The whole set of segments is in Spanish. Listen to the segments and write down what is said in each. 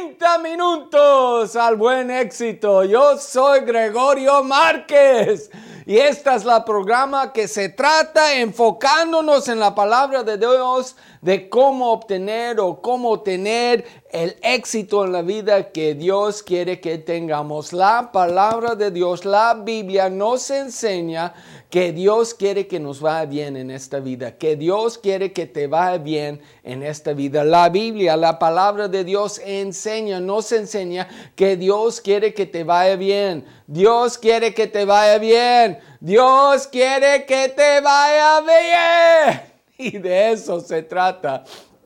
30 minutos al buen éxito. Yo soy Gregorio Márquez y esta es la programa que se trata enfocándonos en la palabra de Dios de cómo obtener o cómo tener el éxito en la vida que Dios quiere que tengamos. La palabra de Dios, la Biblia nos enseña que Dios quiere que nos vaya bien en esta vida, que Dios quiere que te vaya bien en esta vida. La Biblia, la palabra de Dios nos enseña que Dios quiere que te vaya bien. Dios quiere que te vaya bien. Dios quiere que te vaya bien. Y de eso se trata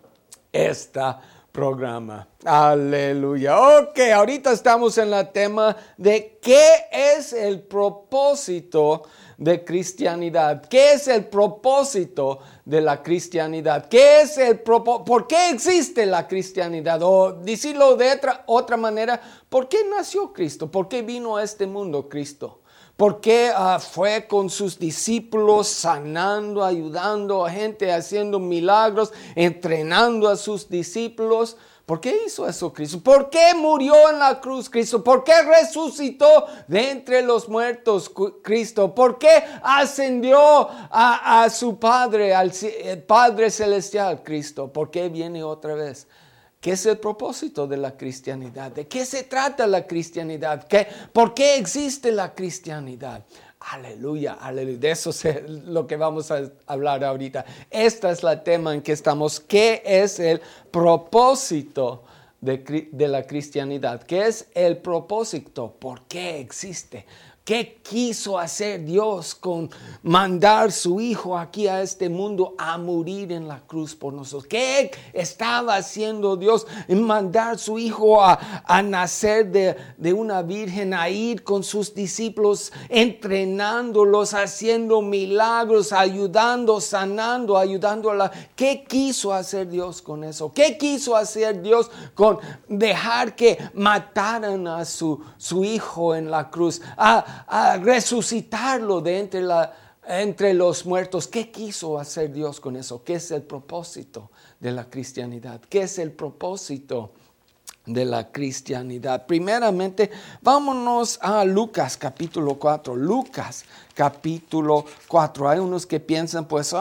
programa. Aleluya. Ok, ahorita estamos en el tema de qué es el propósito de cristianidad. ¿Qué es el propósito de la cristianidad? ¿Qué es ¿Por qué existe la cristianidad? O decirlo de otra manera, ¿por qué nació Cristo? ¿Por qué vino a este mundo Cristo? ¿Por qué fue con sus discípulos sanando, ayudando a gente, haciendo milagros, entrenando a sus discípulos? ¿Por qué hizo eso Cristo? ¿Por qué murió en la cruz Cristo? ¿Por qué resucitó de entre los muertos Cristo? ¿Por qué ascendió a su Padre, al Padre Celestial Cristo? ¿Por qué viene otra vez? ¿Qué es el propósito de la cristianidad? ¿De qué se trata la cristianidad? ¿Por qué existe la cristianidad? Aleluya, aleluya. De eso es lo que vamos a hablar ahorita. Este es el tema en que estamos. ¿Qué es el propósito de la cristianidad? ¿Qué es el propósito? ¿Por qué existe? ¿Qué quiso hacer Dios con mandar su Hijo aquí a este mundo a morir en la cruz por nosotros? ¿Qué estaba haciendo Dios en mandar su Hijo a nacer de una virgen, a ir con sus discípulos, entrenándolos, haciendo milagros, ayudando, sanando, ayudando ¿Qué quiso hacer Dios con eso? ¿Qué quiso hacer Dios con dejar que mataran a su Hijo en la cruz? A resucitarlo de entre los muertos. ¿Qué quiso hacer Dios con eso? ¿Qué es el propósito de la cristianidad? ¿Qué es el propósito de la cristianidad? Primeramente, vámonos a Lucas capítulo 4. Lucas capítulo 4. Hay unos que piensan, pues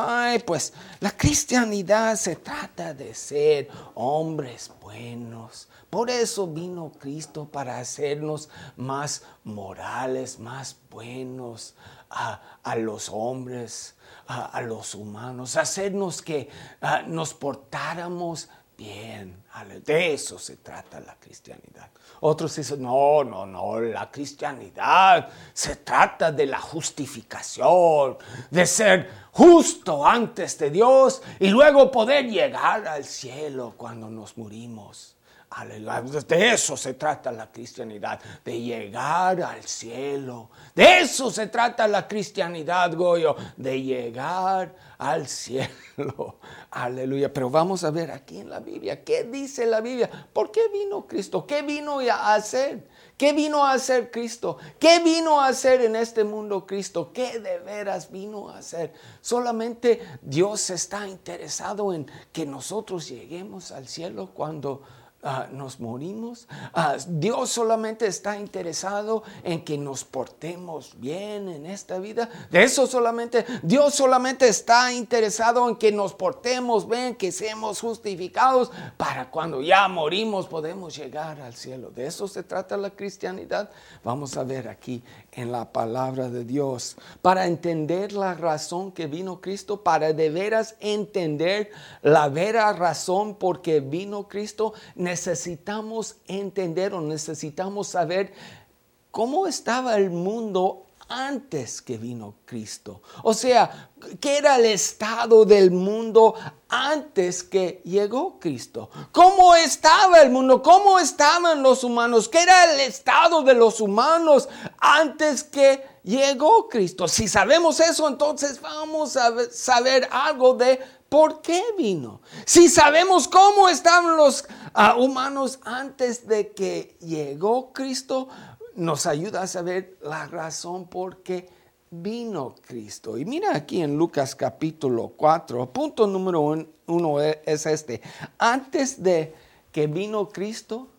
la cristianidad se trata de ser hombres buenos. Por eso vino Cristo, para hacernos más morales, más buenos a los hombres, a los humanos, hacernos que nos portáramos bien. De eso se trata la cristianidad. Otros dicen, no, la cristianidad se trata de la justificación, de ser justo antes de Dios y luego poder llegar al cielo cuando nos morimos. De eso se trata la cristianidad, de llegar al cielo. De eso se trata la cristianidad, Goyo, de llegar al cielo. Aleluya. Pero vamos a ver aquí en la Biblia, ¿qué dice la Biblia? ¿Por qué vino Cristo? ¿Qué vino a hacer? ¿Qué vino a hacer Cristo? ¿Qué vino a hacer en este mundo Cristo? ¿Qué de veras vino a hacer? Solamente Dios está interesado en que nosotros lleguemos al cielo cuando nos morimos. Dios solamente está interesado en que nos portemos bien en esta vida. Dios solamente está interesado en que nos portemos bien, que seamos justificados para cuando ya morimos podemos llegar al cielo. De eso se trata la cristianidad. Vamos a ver aquí en la palabra de Dios, para entender la razón que vino Cristo, para de veras entender la vera razón por que vino Cristo, necesitamos entender o necesitamos saber cómo estaba el mundo antes que vino Cristo. O sea, ¿qué era el estado del mundo antes que llegó Cristo? ¿Cómo estaba el mundo? ¿Cómo estaban los humanos? ¿Qué era el estado de los humanos antes que llegó Cristo? Si sabemos eso, entonces vamos a saber algo de ¿por qué vino? Si sabemos cómo estaban los humanos antes de que llegó Cristo, nos ayuda a saber la razón por qué vino Cristo. Y mira aquí en Lucas capítulo 4, punto número 1 es este. Antes de que vino Cristo,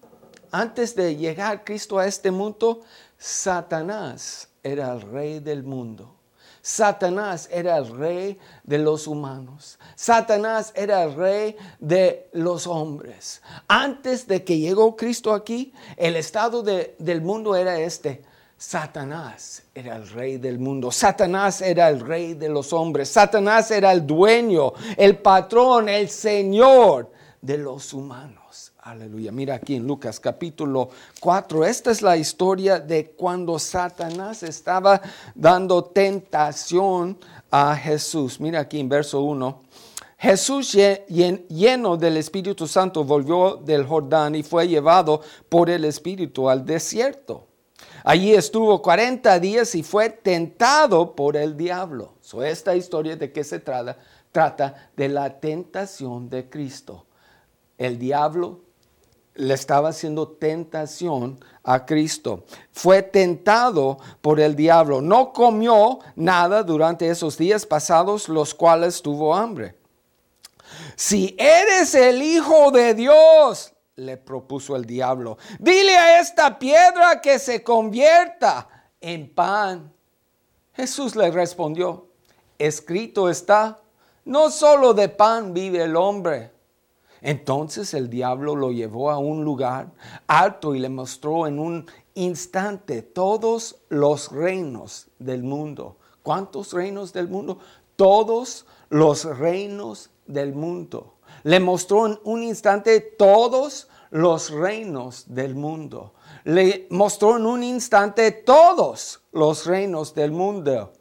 antes de llegar Cristo a este mundo, Satanás era el rey del mundo. Satanás era el rey de los humanos. Satanás era el rey de los hombres. Antes de que llegó Cristo aquí, el estado del mundo era este. Satanás era el rey del mundo. Satanás era el rey de los hombres. Satanás era el dueño, el patrón, el señor de los humanos. Aleluya. Mira aquí en Lucas capítulo 4. Esta es la historia de cuando Satanás estaba dando tentación a Jesús. Mira aquí en verso 1. Jesús, lleno del Espíritu Santo, volvió del Jordán y fue llevado por el Espíritu al desierto. Allí estuvo 40 días y fue tentado por el diablo. Esta historia de qué se trata de la tentación de Cristo. El diablo le estaba haciendo tentación a Cristo. Fue tentado por el diablo. No comió nada durante esos días pasados, los cuales tuvo hambre. Si eres el Hijo de Dios, le propuso el diablo, dile a esta piedra que se convierta en pan. Jesús le respondió, escrito está, no solo de pan vive el hombre. Entonces el diablo lo llevó a un lugar alto y le mostró en un instante todos los reinos del mundo. ¿Cuántos reinos del mundo? Todos los reinos del mundo. Le mostró en un instante todos los reinos del mundo. Le mostró en un instante todos los reinos del mundo.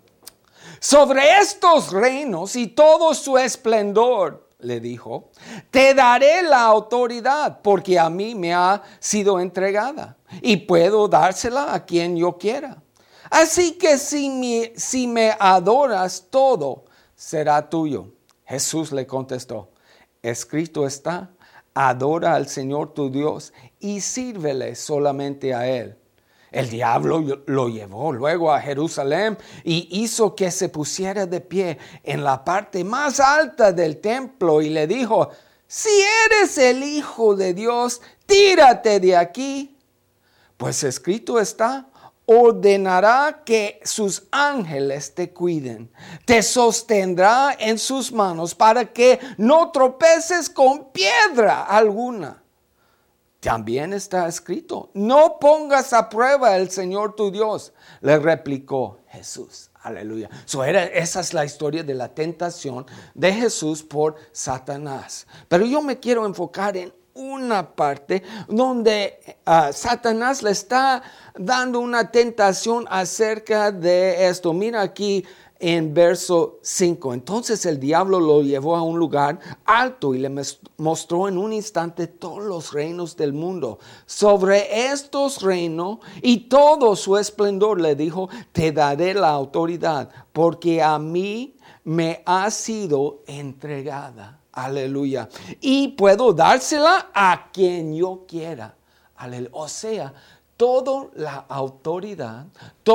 Sobre estos reinos y todo su esplendor, le dijo, te daré la autoridad porque a mí me ha sido entregada y puedo dársela a quien yo quiera. Así que si me adoras, todo será tuyo. Jesús le contestó, escrito está, adora al Señor tu Dios y sírvele solamente a Él. El diablo lo llevó luego a Jerusalén y hizo que se pusiera de pie en la parte más alta del templo y le dijo, si eres el Hijo de Dios, tírate de aquí. Pues escrito está, ordenará que sus ángeles te cuiden, te sostendrá en sus manos para que no tropeces con piedra alguna. También está escrito, no pongas a prueba el Señor tu Dios, le replicó Jesús. Aleluya. Esa es la historia de la tentación de Jesús por Satanás. Pero yo me quiero enfocar en una parte donde Satanás le está dando una tentación acerca de esto. Mira aquí en verso 5. Entonces el diablo lo llevó a un lugar alto y le mostró en un instante todos los reinos del mundo. Sobre estos reinos y todo su esplendor le dijo, te daré la autoridad porque a mí me ha sido entregada. Aleluya. Y puedo dársela a quien yo quiera. Aleluya. O sea, toda la autoridad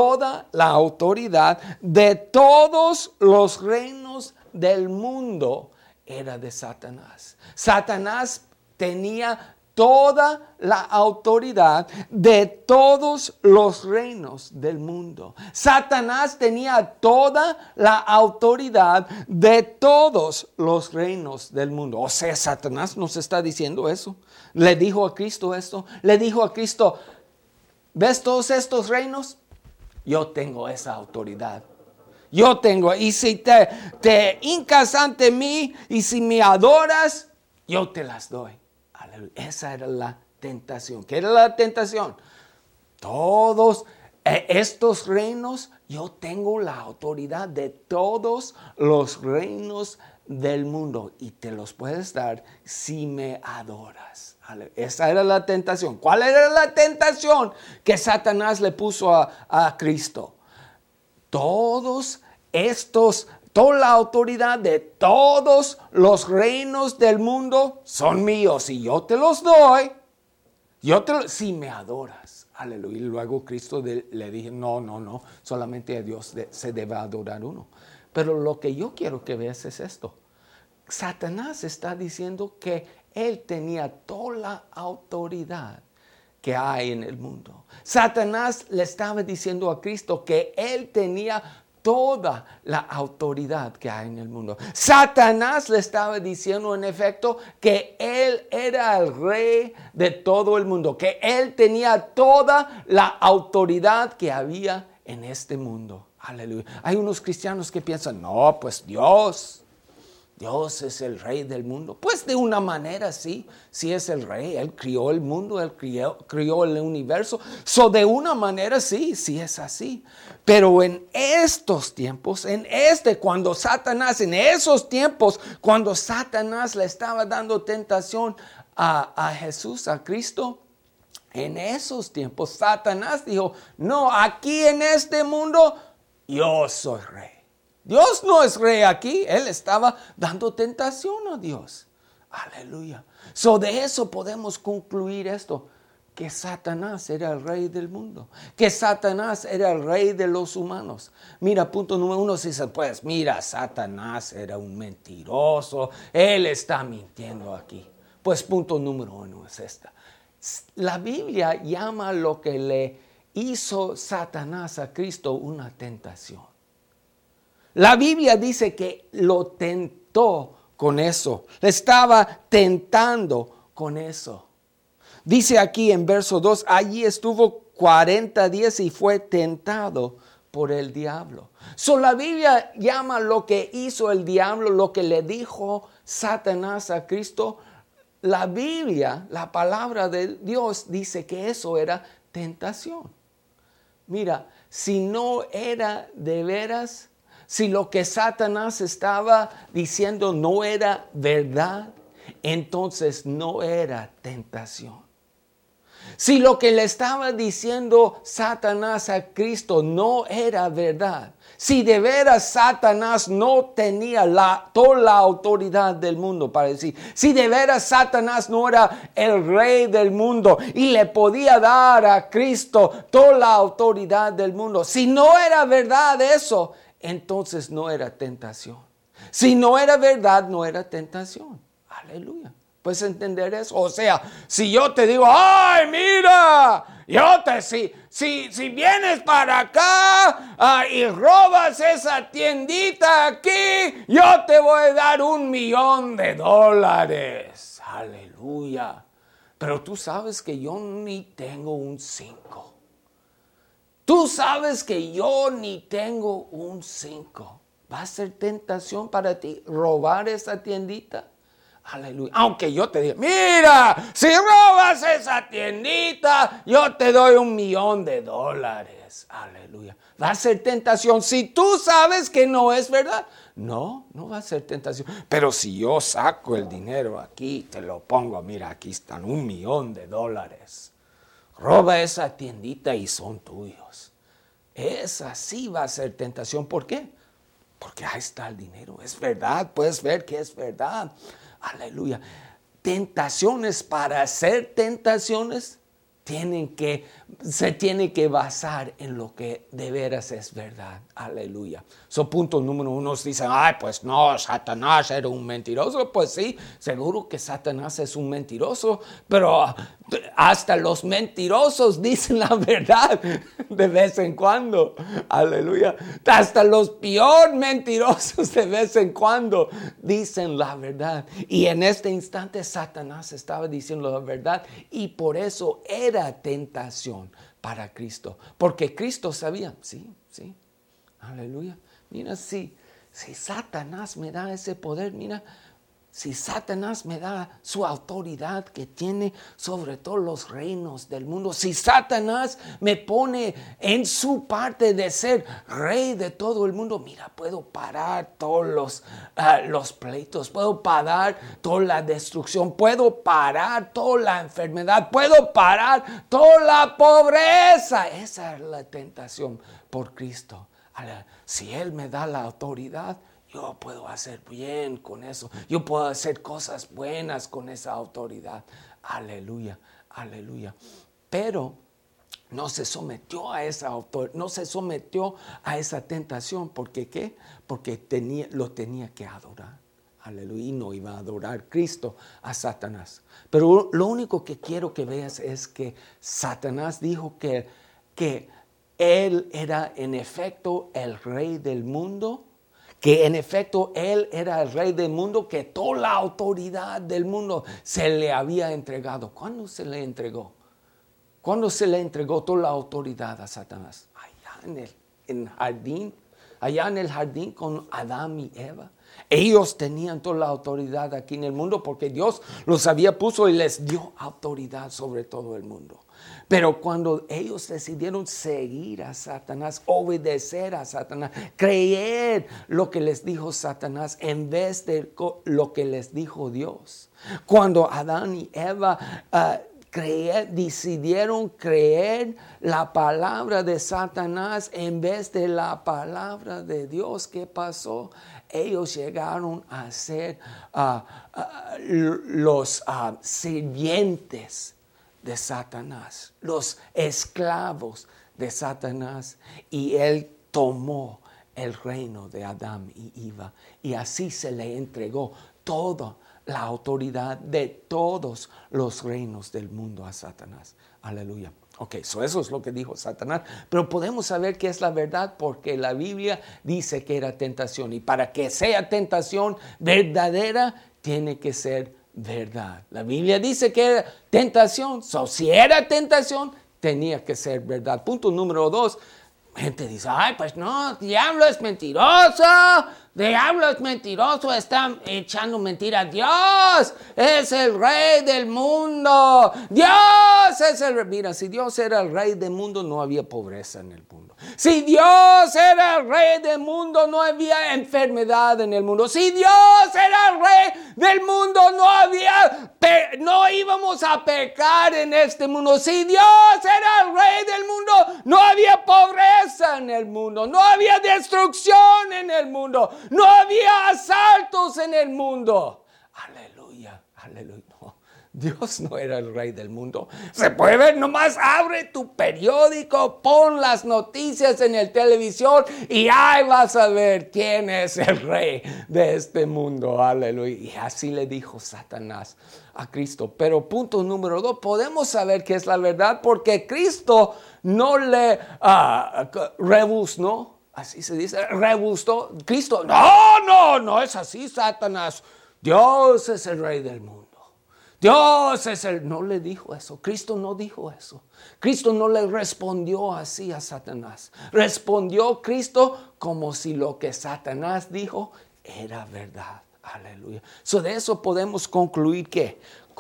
de todos los reinos del mundo era de Satanás. Satanás tenía toda la autoridad de todos los reinos del mundo. Satanás tenía toda la autoridad de todos los reinos del mundo. O sea, Satanás nos está diciendo eso. Le dijo a Cristo esto. Le dijo a Cristo, ¿ves todos estos reinos? Yo tengo esa autoridad. Yo tengo. Y si te hincas ante mí y si me adoras, yo te las doy. Aleluya. Esa era la tentación. ¿Qué era la tentación? Todos estos reinos, yo tengo la autoridad de todos los reinos del mundo y te los puedes dar si me adoras. Esa era la tentación. ¿Cuál era la tentación que Satanás le puso a Cristo? Toda la autoridad de todos los reinos del mundo son míos y yo te los doy. Si me adoras. Aleluya. Y luego Cristo le dije, no, solamente a Dios se debe adorar uno. Pero lo que yo quiero que veas es esto. Satanás está diciendo que él tenía toda la autoridad que hay en el mundo. Satanás le estaba diciendo a Cristo que él tenía toda la autoridad que hay en el mundo. Satanás le estaba diciendo en efecto que él era el rey de todo el mundo, que él tenía toda la autoridad que había en este mundo. Aleluya. Hay unos cristianos que piensan, no, pues Dios es el rey del mundo. Pues de una manera sí es el rey. Él crió el mundo, él crió el universo. De una manera sí es así. Pero en estos tiempos, en esos tiempos, cuando Satanás le estaba dando tentación a Jesús, a Cristo, en esos tiempos Satanás dijo, no, aquí en este mundo yo soy rey. Dios no es rey aquí. Él estaba dando tentación a Dios. Aleluya. De eso podemos concluir esto. Que Satanás era el rey del mundo. Que Satanás era el rey de los humanos. Mira, punto número 1. Si dice, pues mira, Satanás era un mentiroso. Él está mintiendo aquí. Pues punto número 1 es esta. La Biblia llama lo que le hizo Satanás a Cristo una tentación. La Biblia dice que lo tentó con eso. Le estaba tentando con eso. Dice aquí en verso 2, allí estuvo 40 días y fue tentado por el diablo. La Biblia llama lo que hizo el diablo, lo que le dijo Satanás a Cristo. La Biblia, la palabra de Dios, dice que eso era tentación. Mira, si no era de veras, si lo que Satanás estaba diciendo no era verdad, entonces no era tentación. Si lo que le estaba diciendo Satanás a Cristo no era verdad, si de veras Satanás no tenía toda la autoridad del mundo para decir, si de veras Satanás no era el rey del mundo y le podía dar a Cristo toda la autoridad del mundo, si no era verdad eso, entonces no era tentación. Si no era verdad, no era tentación. Aleluya. ¿Puedes entender eso? O sea, si yo te digo, ay, mira, si vienes para acá y robas esa tiendita aquí, yo te voy a dar $1,000,000. Aleluya. Pero tú sabes que yo ni tengo un 5. Tú sabes que yo ni tengo un 5. ¿Va a ser tentación para ti robar esa tiendita? Aleluya. Aunque yo te diga, mira, si robas esa tiendita, yo te doy $1,000,000. Aleluya. Va a ser tentación si tú sabes que no es verdad. No va a ser tentación. Pero si yo saco el dinero aquí, te lo pongo, mira, aquí están $1,000,000. Roba esa tiendita y son tuyos. Esa sí va a ser tentación. ¿Por qué? Porque ahí está el dinero. Es verdad, puedes ver que es verdad. Aleluya. Tentaciones, para hacer tentaciones, se tienen que basar en lo que de veras es verdad. Aleluya. Punto número 1, dicen, ay, pues no, Satanás era un mentiroso. Pues sí, seguro que Satanás es un mentiroso, pero hasta los mentirosos dicen la verdad de vez en cuando. Aleluya. Hasta los peor mentirosos de vez en cuando dicen la verdad. Y en este instante Satanás estaba diciendo la verdad y por eso era tentación para Cristo. Porque Cristo sabía, sí. Aleluya. Mira, si Satanás me da ese poder, mira, si Satanás me da su autoridad que tiene sobre todos los reinos del mundo, si Satanás me pone en su parte de ser rey de todo el mundo, mira, puedo parar todos los pleitos, puedo parar toda la destrucción, puedo parar toda la enfermedad, puedo parar toda la pobreza. Esa es la tentación por Cristo. Si Él me da la autoridad, yo puedo hacer bien con eso. Yo puedo hacer cosas buenas con esa autoridad. Aleluya, aleluya. Pero no se sometió a esa autoridad, no se sometió a esa tentación. ¿Por qué? Porque lo tenía que adorar. Aleluya. Y no iba a adorar Cristo a Satanás. Pero lo único que quiero que veas es que Satanás dijo que él era en efecto el rey del mundo, que en efecto él era el rey del mundo, que toda la autoridad del mundo se le había entregado. ¿Cuándo se le entregó? ¿Cuándo se le entregó toda la autoridad a Satanás? Allá en el jardín con Adán y Eva. Ellos tenían toda la autoridad aquí en el mundo porque Dios los había puesto y les dio autoridad sobre todo el mundo. Pero cuando ellos decidieron seguir a Satanás, obedecer a Satanás, creer lo que les dijo Satanás en vez de lo que les dijo Dios. Cuando Adán y Eva decidieron creer la palabra de Satanás en vez de la palabra de Dios, ¿qué pasó? Ellos llegaron a ser los sirvientes de Satanás, los esclavos de Satanás, y él tomó el reino de Adán y Eva, y así se le entregó toda la autoridad de todos los reinos del mundo a Satanás. Aleluya. Ok, eso es lo que dijo Satanás, pero podemos saber que es la verdad porque la Biblia dice que era tentación, y para que sea tentación verdadera tiene que ser verdad. La Biblia dice que era tentación, si era tentación tenía que ser verdad. Punto número 2. Gente dice, ay, pues no, diablo es mentiroso, está echando mentira. Dios es el rey del mundo, Dios es el rey. Mira, si Dios era el rey del mundo, no había pobreza en el mundo. Si Dios era el rey del mundo, no había enfermedad en el mundo. Si Dios era el rey del mundo, no íbamos a pecar en este mundo. Si Dios era el rey del mundo, no había pobreza en el mundo, no había destrucción en el mundo, no había asaltos en el mundo. Aleluya, aleluya. No, Dios no era el rey del mundo. Se puede ver, nomás abre tu periódico, pon las noticias en el televisión y ahí vas a ver quién es el rey de este mundo. Aleluya. Y así le dijo Satanás a Cristo. Pero punto número 2, podemos saber que es la verdad porque Cristo no le rebusnó, así se dice, rebusó. Cristo, no es así, Satanás. Dios es el rey del mundo. Dios es no le dijo eso. Cristo no dijo eso. Cristo no le respondió así a Satanás. Respondió Cristo como si lo que Satanás dijo era verdad. Aleluya. De eso podemos concluir que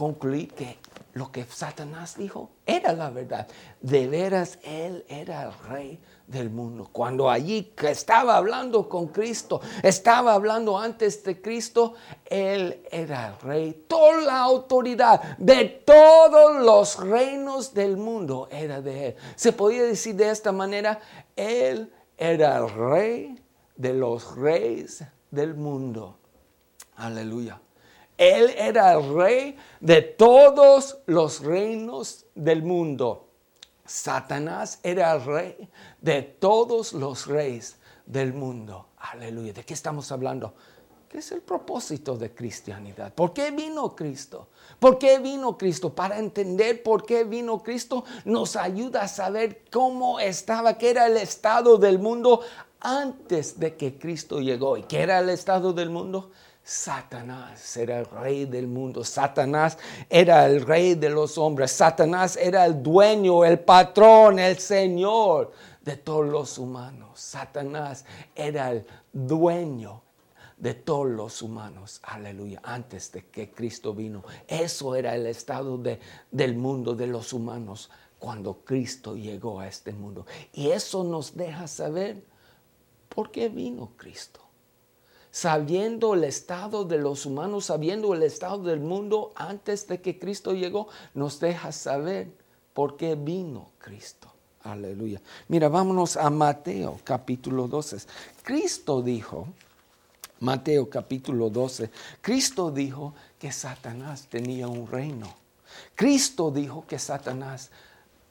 lo que Satanás dijo era la verdad. De veras, él era el rey del mundo. Cuando allí que estaba hablando con Cristo, estaba hablando antes de Cristo, él era el rey. Toda la autoridad de todos los reinos del mundo era de él. Se podía decir de esta manera, él era el rey de los reyes del mundo. Aleluya. Él era el rey de todos los reinos del mundo. Satanás era el rey de todos los reyes del mundo. Aleluya. ¿De qué estamos hablando? ¿Qué es el propósito de cristianidad? ¿Por qué vino Cristo? ¿Por qué vino Cristo? Para entender por qué vino Cristo nos ayuda a saber cómo estaba, qué era el estado del mundo antes de que Cristo llegó. ¿Y qué era el estado del mundo? Satanás era el rey del mundo. Satanás era el rey de los hombres. Satanás era el dueño, el patrón, el señor de todos los humanos. Satanás era el dueño de todos los humanos. Aleluya. Antes de que Cristo vino. Eso era el estado del mundo, de los humanos, cuando Cristo llegó a este mundo. Y eso nos deja saber por qué vino Cristo. Sabiendo el estado de los humanos, sabiendo el estado del mundo antes de que Cristo llegó, nos deja saber por qué vino Cristo. Aleluya. Mira, vámonos a Mateo capítulo 12. Cristo dijo, Mateo capítulo 12, Cristo dijo que Satanás tenía un reino. Cristo dijo que Satanás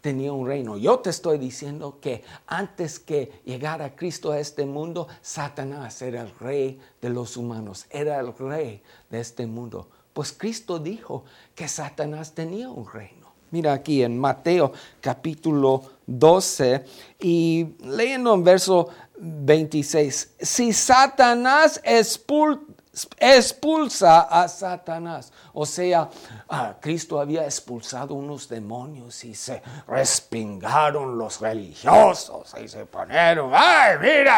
tenía un reino. Yo te estoy diciendo que antes que llegara Cristo a este mundo, Satanás era el rey de los humanos, era el rey de este mundo. Pues Cristo dijo que Satanás tenía un reino. Mira aquí en Mateo capítulo 12 y leyendo en verso 26. Si Satanás expulsa a Satanás. O sea, Cristo había expulsado unos demonios y se respingaron los religiosos y se ponieron, ¡ay,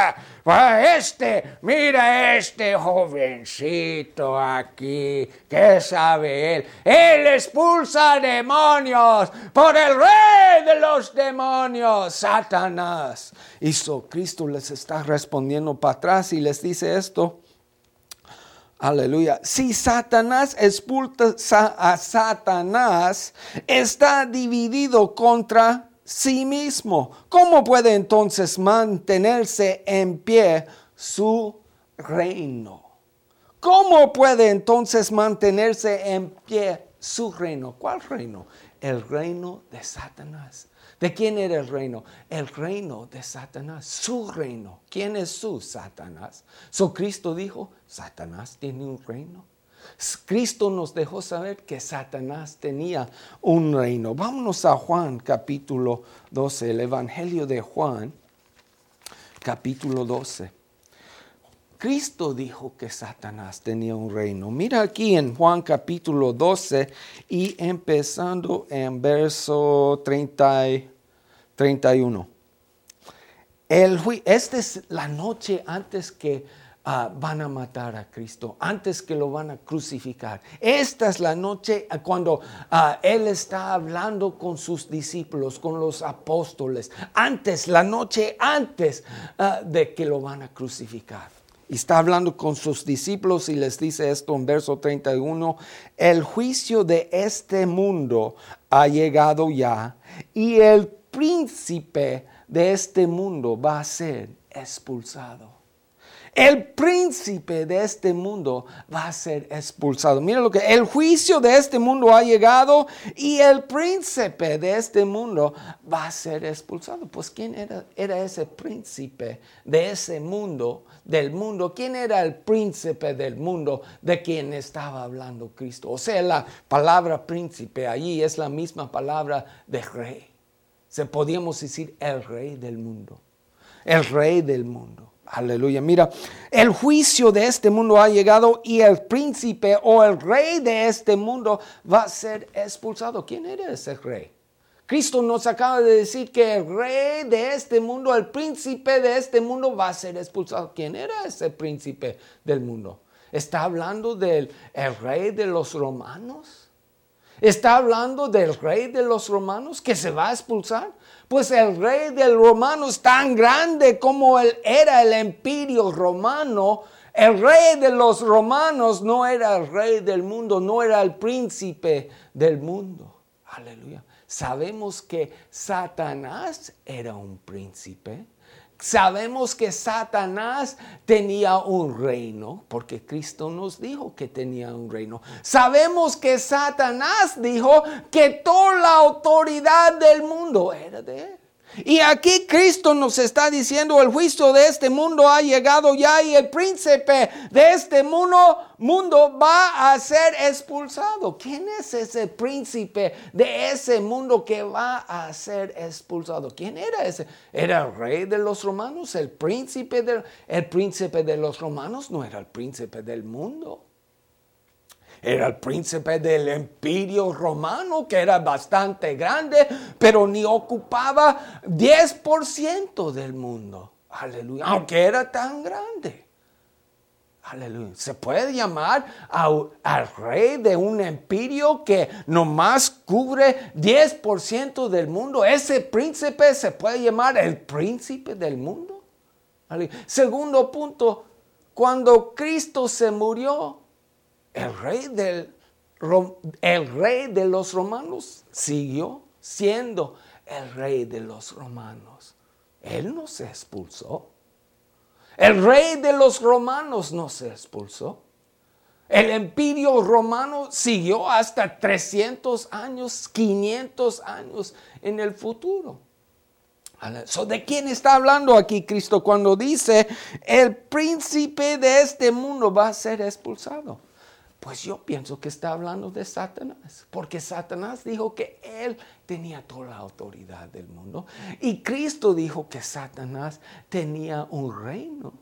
mira este jovencito aquí! ¿Qué sabe él? Él expulsa demonios por el rey de los demonios, Satanás. Y Cristo les está respondiendo para atrás y les dice esto. Aleluya. Si Satanás expulsa a Satanás, está dividido contra sí mismo. ¿Cómo puede entonces mantenerse en pie su reino? ¿Cómo puede entonces mantenerse en pie su reino? ¿Cuál reino? El reino de Satanás. ¿De quién era el reino? El reino de Satanás, su reino. ¿Quién es su Satanás? Cristo dijo, Satanás tiene un reino. Cristo nos dejó saber que Satanás tenía un reino. Vámonos a Juan capítulo 12, el Evangelio de Juan capítulo 12. Cristo dijo que Satanás tenía un reino. Mira aquí en Juan capítulo 12 y empezando en verso 31. Esta es la noche antes que van a matar a Cristo, antes que lo van a crucificar. Esta es la noche cuando Él está hablando con sus discípulos, con los apóstoles. La noche antes de que lo van a crucificar. Y está hablando con sus discípulos y les dice esto en verso 31. El juicio de este mundo ha llegado ya y el príncipe de este mundo va a ser expulsado. El príncipe de este mundo va a ser expulsado. Mira lo que el juicio de este mundo ha llegado y el príncipe de este mundo va a ser expulsado. Pues ¿quién era ese príncipe de ese mundo, del mundo? ¿Quién era el príncipe del mundo de quien estaba hablando Cristo? O sea, la palabra príncipe allí es la misma palabra de rey. Podríamos decir el rey del mundo. El rey del mundo. Aleluya. Mira, el juicio de este mundo ha llegado y el príncipe o el rey de este mundo va a ser expulsado. ¿Quién era ese rey? Cristo nos acaba de decir que el rey de este mundo, el príncipe de este mundo va a ser expulsado. ¿Quién era ese príncipe del mundo? ¿Está hablando del rey de los romanos? ¿Está hablando del rey de los romanos que se va a expulsar? Pues el rey de los romanos, tan grande como él era el imperio romano, el rey de los romanos no era el rey del mundo, no era el príncipe del mundo. Aleluya. Sabemos que Satanás era un príncipe. Sabemos que Satanás tenía un reino, porque Cristo nos dijo que tenía un reino. Sabemos que Satanás dijo que toda la autoridad del mundo era de él. Y aquí Cristo nos está diciendo, el juicio de este mundo ha llegado ya y el príncipe de este mundo va a ser expulsado. ¿Quién es ese príncipe de ese mundo que va a ser expulsado? ¿Quién era ese? ¿Era el rey de los romanos? ¿El príncipe de los romanos? No era el príncipe del mundo. Era el príncipe del imperio romano, que era bastante grande, pero ni ocupaba 10% del mundo. Aleluya. Aunque era tan grande. Aleluya. Se puede llamar al rey de un imperio que nomás cubre 10% del mundo. Ese príncipe se puede llamar el príncipe del mundo. Aleluya. Segundo punto, cuando Cristo se murió, el rey de los romanos siguió siendo el rey de los romanos. Él no se expulsó. El rey de los romanos no se expulsó. El imperio romano siguió hasta 300 años, 500 años en el futuro. ¿De quién está hablando aquí Cristo cuando dice el príncipe de este mundo va a ser expulsado? Pues yo pienso que está hablando de Satanás, porque Satanás dijo que él tenía toda la autoridad del mundo y Cristo dijo que Satanás tenía un reino.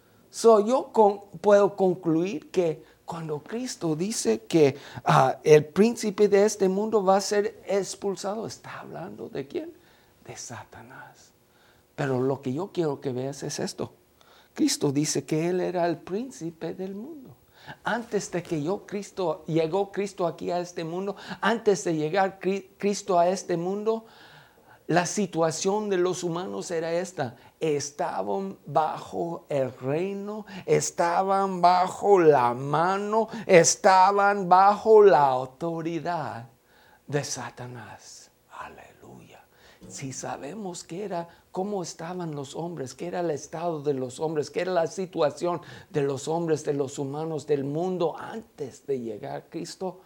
Yo puedo concluir que cuando Cristo dice que el príncipe de este mundo va a ser expulsado, ¿está hablando de quién? De Satanás. Pero lo que yo quiero que veas es esto. Cristo dice que Él era el príncipe del mundo. Antes de que llegó Cristo aquí a este mundo, antes de llegar Cristo a este mundo, la situación de los humanos era esta: estaban bajo el reino, estaban bajo la mano, estaban bajo la autoridad de Satanás. Aleluya. Si sabemos cómo estaban los hombres, qué era el estado de los hombres, qué era la situación de los hombres, de los humanos, del mundo antes de llegar Cristo,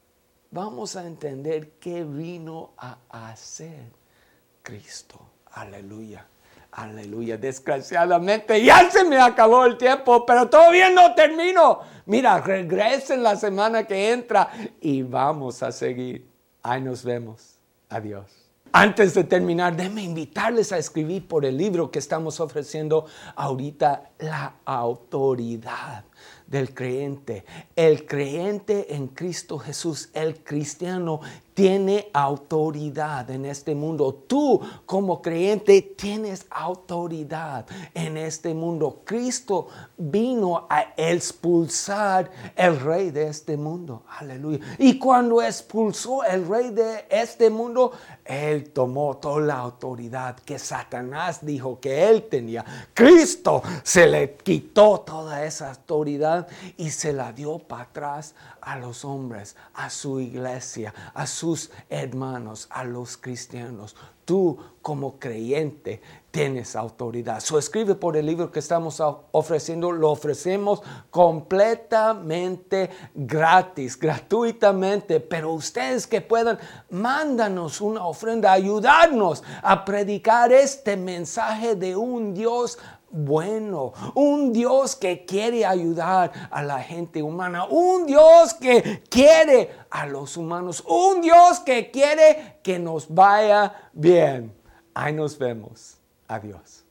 vamos a entender qué vino a hacer Cristo. Aleluya, aleluya. Desgraciadamente ya se me acabó el tiempo, pero todavía no termino. Mira, regresen la semana que entra y vamos a seguir. Ahí nos vemos. Adiós. Antes de terminar, déjenme invitarles a escribir por el libro que estamos ofreciendo ahorita, La autoridad del creyente. El creyente en Cristo Jesús, el cristiano, tiene autoridad en este mundo. Tú como creyente tienes autoridad en este mundo. Cristo vino a expulsar el rey de este mundo. Aleluya. Y cuando expulsó el rey de este mundo, Él tomó toda la autoridad que Satanás dijo que Él tenía. Cristo se le quitó toda esa autoridad y se la dio para atrás a los hombres, a su iglesia, a sus hermanos, a los cristianos. Tú como creyente tienes autoridad. Escribe por el libro que estamos ofreciendo. Lo ofrecemos completamente gratis, gratuitamente. Pero ustedes que puedan, mándanos una ofrenda, ayudarnos a predicar este mensaje de un Dios bueno, un Dios que quiere ayudar a la gente humana, un Dios que quiere a los humanos, un Dios que quiere que nos vaya bien. Ahí nos vemos. Adiós.